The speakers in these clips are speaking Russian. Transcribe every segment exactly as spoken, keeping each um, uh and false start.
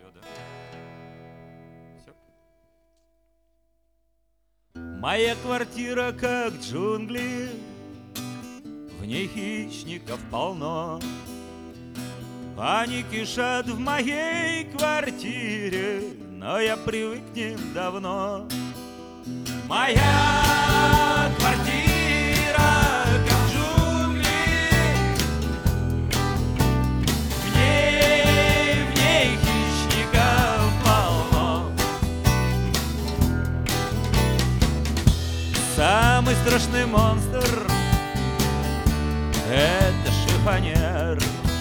Все, да? Все. Моя квартира как джунгли, в ней хищников полно. Они кишат в моей квартире, но я привык к ним давно. Моя квартира как джунгли, в ней, в ней хищников полно. Самый страшный монстр — это шифонер.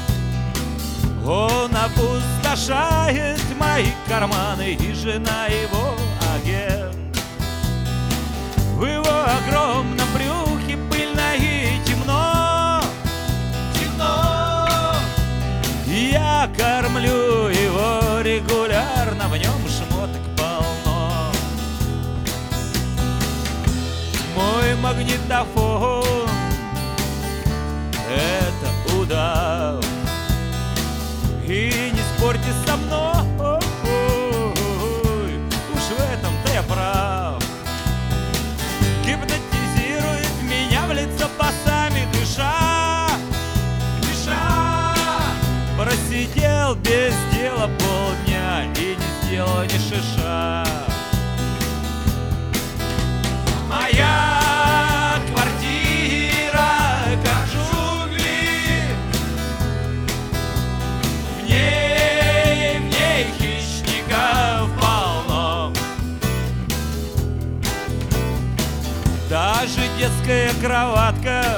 Он опустошает мои карманы, и жена его агент. В его огромном брюхе пыльно и темно, темно. Я кормлю его регулярно, в нем шмоток полно. Мой магнитофон — это удав. И не спорьте со мной, уж в этом-то я прав. Гипнотизирует меня в лицо басами, дыша, дыша. Просидел без дела полдня и не сделал ни шиша. Моя квартира как джунгли, в ней, в ней хищников полно. Даже детская кроватка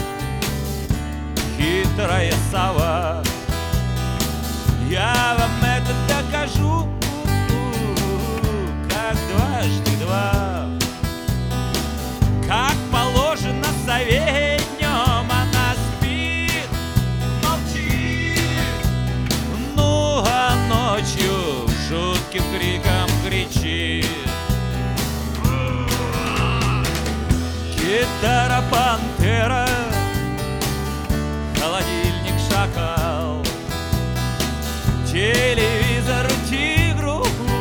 — хитрая сова. Я вам это докажу, как дважды два. Как положено сове днем она спит, молчит. Ну а ночью жутким криком кричит. Гитара пантера, холодильник шакал, телевизор тигру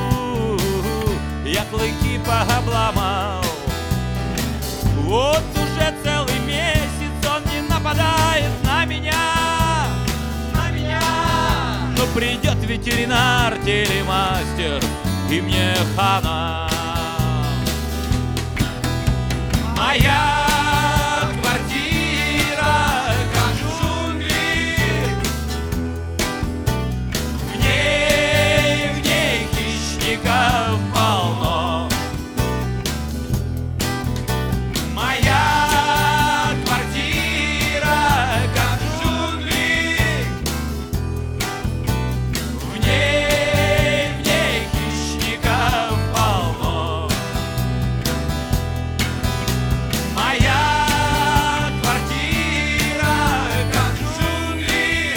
я клыки пообломал. Вот уже целый месяц он не нападает на меня, на меня. Но придет ветеринар, телемастер, и мне хана. Моя квартира как джунгли, в ней, в ней хищников полно. Моя квартира как джунгли, в ней, в ней хищников полно. Моя квартира как джунгли,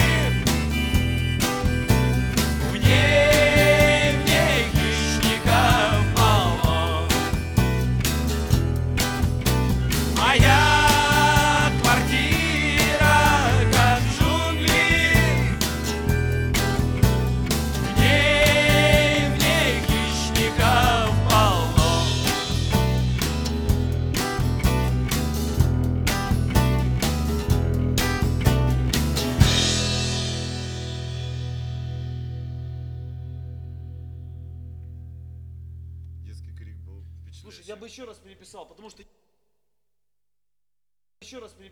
в ней, в ней хищников полно. Моя квартира как джунгли, в ней, в ней хищников полно. Детский крик был Слушай, впечатляющий. я бы еще раз переписал, потому что еще раз переписал.